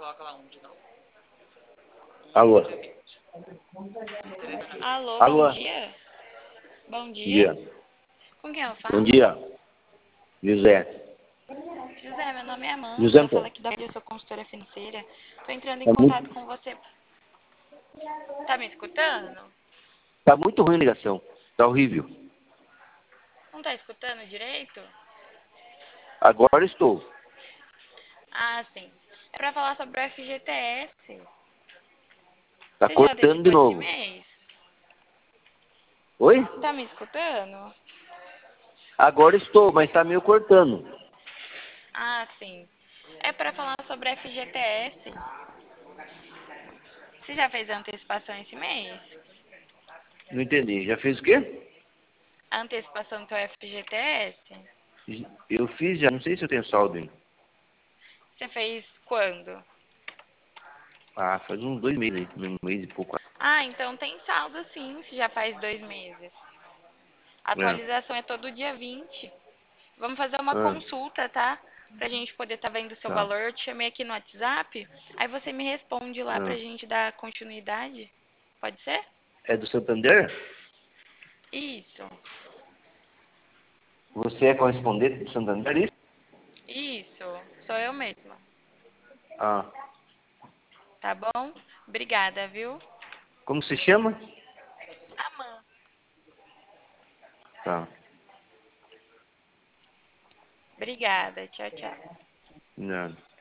Coloca lá um de novo. Alô? Alô, bom Alô? dia. Bom Bom dia. dia. Com quem eu Bom falo? dia. José. José, meu nome é Amanda. José Eu falo Antônio. aqui eu sou consultora financeira. Tô entrando em Tá contato muito, com você. Tá me escutando? tá muito ruim a ligação. Tá horrível. Não tá escutando direito? Agora estou. Ah, sim. É pra falar sobre o FGTS. Tá Você já cortando de antecipou esse novo. mês? Oi? Tá me escutando? Agora estou, mas tá meio cortando. Ah, sim. É pra falar sobre FGTS. Você já fez a antecipação esse mês? Não entendi. Já fez o quê? A antecipação do teu FGTS? Eu fiz já. Não sei se eu tenho saldo ainda. Você fez quando? Ah, faz uns 2 meses aí. Um mês e pouco. Ah, então tem saldo sim, se já faz 2 meses. A É. atualização é todo dia 20. Vamos fazer uma Ah, consulta, tá? Pra gente poder estar vendo o seu tá. valor. Eu te chamei aqui no WhatsApp, aí você me responde lá pra Ah. gente dar continuidade. Pode ser? É do Santander? Isso, Você é correspondente do Santander? Isso? isso. Sou eu mesma. Ah. Tá bom? Obrigada, viu? Como se chama? Amanda. Tá. Obrigada. Tchau, tchau. Não.